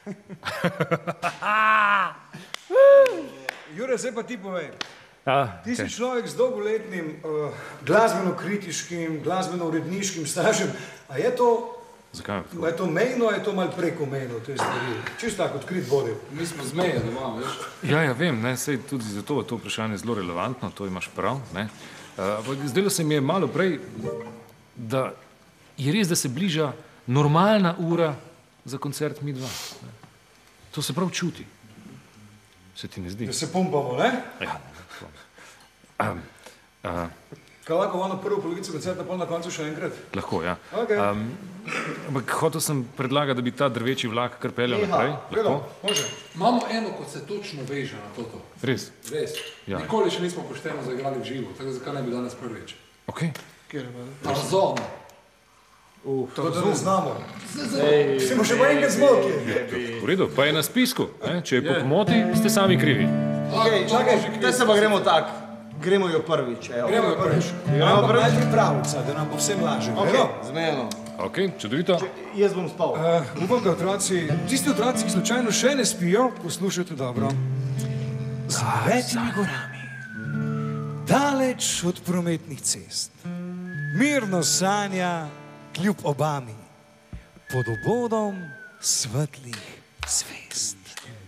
Jure, zdaj pa ti povej. Ti si človek z dolgoletnim glasbeno-kritiškim, glasbeno-uredniškim stažem. A je to... Zakaj? Je to mejno, je to malo preko mejno, te stvari? Čisto tako, odkrit vodil. Mi smo zmeje doma, veš? Ja, vem, sej tudi zato je to vprašanje zelo relevantno, to imaš prav, ne. Zdelo se mi je malo prej, da je res, da se bliža normalna ura za koncert Mi dva. To se prav čuti. Se ti ne zdi? Da se pumpamo, ne? Ja. Kaj lahko ono prvo polovico koncerta, pol na koncu še enkrat? Lahko, ja. Ok. Ampak hotel sem predlagati, da bi ta drveči vlak kar peljal naprej. Lahko? Može. Imamo eno, kot se točno veže na toto. Res? Res. Ja. Nikoli še nismo pošteno zaigrali v živo, tako zakaj ne bi danes prvič? Ok. Tarzan. To da ne znamo. Si mo še pa enkrat zmolki. V redu, pa je na spisku. Če je po pomoti, ste sami krivi. Čakaj, te se pa gremo tak. Gremo jo prvič. Gremo jo prvič. Gremo pa najprej pravca, da nam bo vsem lažje. Zmejeno. Ok, čudovito. Jaz bom spal. Upam, da otroci, tisti otroci, ki slučajno še ne spijo, poslušajte dobro. Z devetimi gorami, daleč od prometnih cest, mirno sanja kljub obami, pod obodom svetlih zvest.